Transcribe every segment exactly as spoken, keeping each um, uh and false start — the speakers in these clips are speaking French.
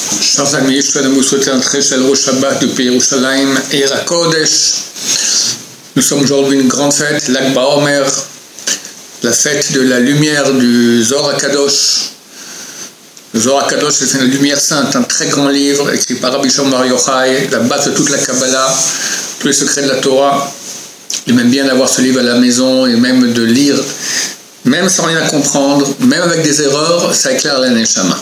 Chers amis, je souhaite vous souhaiter un très chaleureux Shabbat depuis Yerushalayim et Kodesh. Nous sommes aujourd'hui une grande fête, Lag BaOmer, la fête de la lumière du Zohar HaKadosh. Le Zohar HaKadosh, c'est la lumière sainte, un très grand livre écrit par Rabbi Shimon Bar Yochai, la base de toute la Kabbalah, tous les secrets de la Torah. Il aime bien d'avoir ce livre à la maison et même de lire, même sans rien comprendre, même avec des erreurs, ça éclaire la Neshama.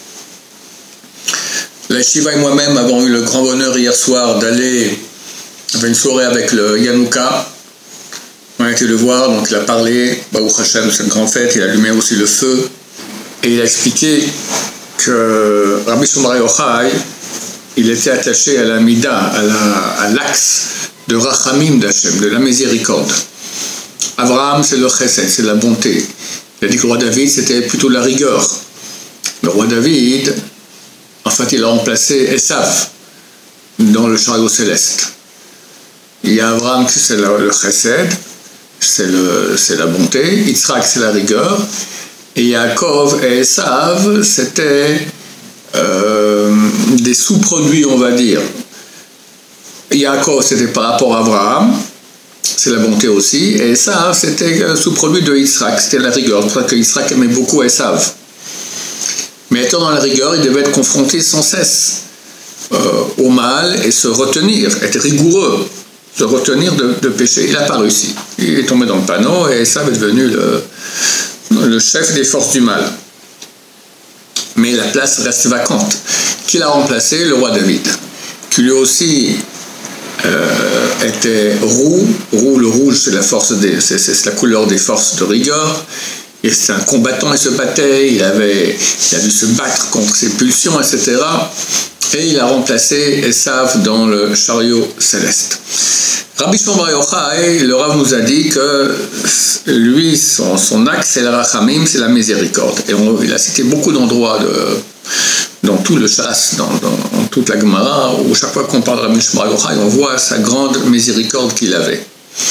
La Shiva et moi-même avons eu le grand bonheur hier soir d'aller à une soirée avec le Yanouka. On a été le voir, donc il a parlé, Baruch Hashem, de cette grande fête, il a allumé aussi le feu. Et il a expliqué que Rabbi Shimon Bar Yochai, il était attaché à la Mida, à, la, à l'axe de Rachamim d'Hachem, de la miséricorde. Abraham, c'est le chesed, c'est la bonté. Il a dit que le roi David, c'était plutôt la rigueur. Le roi David, en fait, il a remplacé Esav dans le chariot céleste. Il y a Abraham, c'est le chesed, c'est, le, c'est la bonté. Yitzhak, c'est la rigueur. Et Yaakov et Esav, c'était euh, des sous-produits, on va dire. Yaakov, c'était par rapport à Abraham, c'est la bonté aussi. Et Esav, c'était un sous-produit de Yitzhak, c'était la rigueur. C'est pour ça que Yitzhak aimait beaucoup Esav. Mais étant dans la rigueur, il devait être confronté sans cesse euh, au mal et se retenir, être rigoureux, se retenir de, de pécher. Il n'a pas réussi. Il est tombé dans le panneau et Esav est devenu le... le chef des forces du mal. Mais la place reste vacante. Qui l'a remplacé? Le roi David, qui lui aussi euh, était roux. Roux, le rouge, c'est la force des, c'est, c'est la couleur des forces de rigueur. Et c'est un combattant, il se battait, il avait, il a dû se battre contre ses pulsions, et cetera. Et il a remplacé Esav dans le chariot céleste. Rabbi Shimon Bar Yochai, le Rav nous a dit que lui, son, son axe, c'est le Rachamim, c'est la miséricorde. Et on, il a cité beaucoup d'endroits de, dans tout le chasse, dans, dans, dans toute la Gemara, où chaque fois qu'on parle de Rabbi Shimon Bar Yochai, on voit sa grande miséricorde qu'il avait.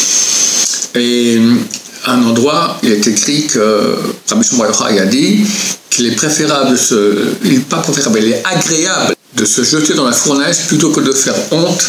Et à un endroit, il est écrit que Rabbi Shimon Bar Yochai a dit qu'il est préférable de se, il n'est pas préférable, il est agréable de se jeter dans la fournaise plutôt que de faire honte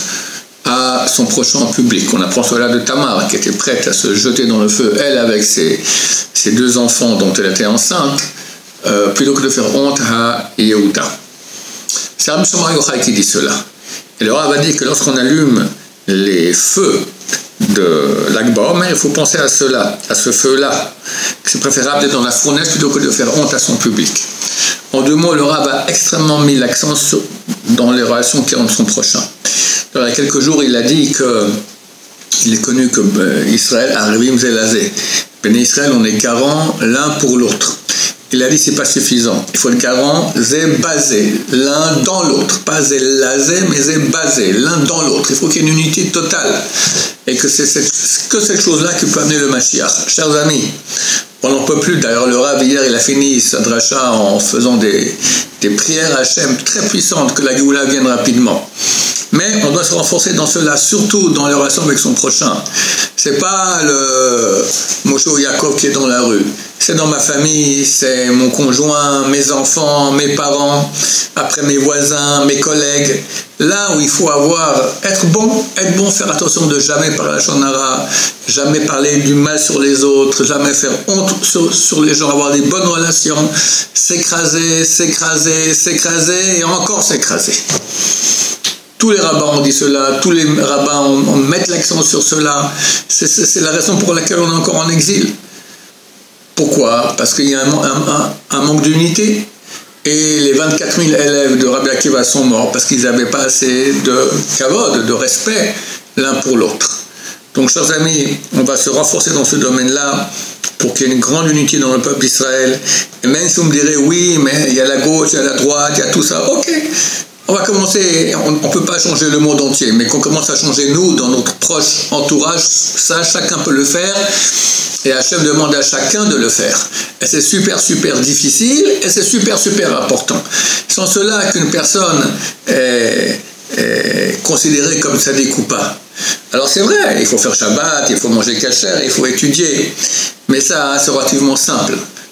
à son prochain en public. On apprend cela de Tamar, qui était prête à se jeter dans le feu, elle avec ses, ses deux enfants dont elle était enceinte, euh, plutôt que de faire honte à Yehuda. C'est Rabbi Shimon Bar Yochai qui dit cela. Et le Rav a dit que lorsqu'on allume les feux de Lag BaOmer, il faut penser à cela, à ce feu-là, que c'est préférable d'être dans la fournaise plutôt que de faire honte à son public. En deux mots, le Rav a extrêmement mis l'accent sur, dans les relations qu'il a entre son prochain. Alors, il y a quelques jours, il a dit qu'il est connu comme euh, Israël, Arivim Zelazé. Béné Israël, on est garant l'un pour l'autre. Il a dit que ce n'est pas suffisant. Il faut être garant, zé basé, l'un dans l'autre. Pas zé lazé, mais zé basé, l'un dans l'autre. Il faut qu'il y ait une unité totale. Et que c'est cette, que cette chose-là qui peut amener le Mashiach. Chers amis, on n'en peut plus. D'ailleurs, le Rav, hier, il a fini sa dracha en faisant des, des prières à Hachem très puissantes, que la Géoula vienne rapidement. Mais on doit se renforcer dans cela, surtout dans les relations avec son prochain. C'est pas le Moshe ou Yaakov qui est dans la rue. C'est dans ma famille, c'est mon conjoint, mes enfants, mes parents, après mes voisins, mes collègues. Là où il faut avoir, être bon, être bon, faire attention de jamais parler à la shonara, jamais parler du mal sur les autres, jamais faire honte sur, sur les gens, avoir des bonnes relations, s'écraser, s'écraser, s'écraser et encore s'écraser. Tous les rabbins ont dit cela, tous les rabbins ont, ont mettent l'accent sur cela. C'est, c'est, c'est la raison pour laquelle on est encore en exil. Pourquoi? Parce qu'il y a un, un, un manque d'unité. Et les vingt-quatre mille élèves de Rabbi Akiva sont morts parce qu'ils n'avaient pas assez de kavod, de respect l'un pour l'autre. Donc, chers amis, on va se renforcer dans ce domaine-là pour qu'il y ait une grande unité dans le peuple d'Israël. Et même si vous me direz, oui, mais il y a la gauche, il y a la droite, il y a tout ça, ok. On va commencer, on ne peut pas changer le monde entier, mais qu'on commence à changer nous, dans notre proche entourage, ça, chacun peut le faire, et Hachem demande à chacun de le faire. Et c'est super, super difficile, et c'est super, super important. Sans cela, qu'une personne est, est considérée comme tzaddik ou pas. Alors c'est vrai, il faut faire Shabbat, il faut manger kasher, il faut étudier, mais ça, c'est relativement simple.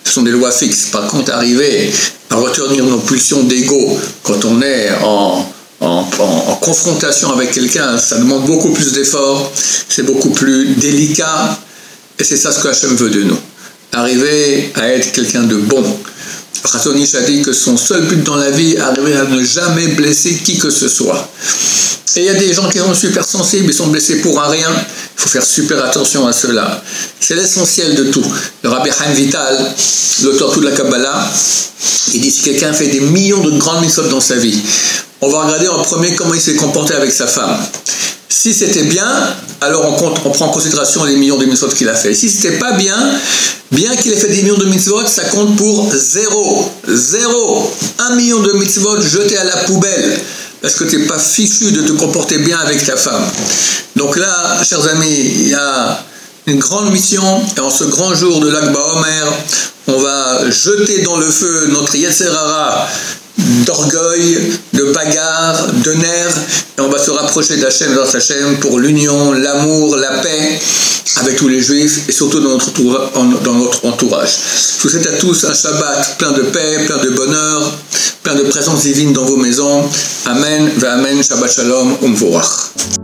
ce sont des lois fixes. Par contre, arriver à retenir nos pulsions d'ego quand on est en, en, en, en confrontation avec quelqu'un, ça demande beaucoup plus d'efforts, c'est beaucoup plus délicat, et c'est ça ce que Hachem veut de nous. Arriver à être quelqu'un de bon. Chazon Ish a dit que son seul but dans la vie est arriver à ne jamais blesser qui que ce soit. Et il y a des gens qui sont super sensibles, ils sont blessés pour un rien. Il faut faire super attention à cela. C'est l'essentiel de tout. Le Rabbi Chaim Vital, l'auteur de toute la Kabbalah, il dit si quelqu'un fait des millions de grandes mitzvot dans sa vie, on va regarder en premier comment il s'est comporté avec sa femme. Si c'était bien, alors on, compte, on prend en considération les millions de mitzvot qu'il a fait. Si c'était pas bien, bien qu'il ait fait des millions de mitzvot, ça compte pour zéro. Zéro. Un million de mitzvot jetés à la poubelle. Parce que tu n'es pas fichu de te comporter bien avec ta femme. Donc là, chers amis, il y a une grande mission. Et en ce grand jour de l'Akba Omer, on va jeter dans le feu notre Yetzer Hara d'orgueil, de bagarre, de nerfs, et on va se rapprocher d'Hachem, dans Hachem, pour l'union, l'amour, la paix avec tous les juifs et surtout dans notre, dans notre entourage. Je vous souhaite à tous un Shabbat plein de paix, plein de bonheur, plein de présence divine dans vos maisons. Amen, ve amen, Shabbat Shalom, umvorach.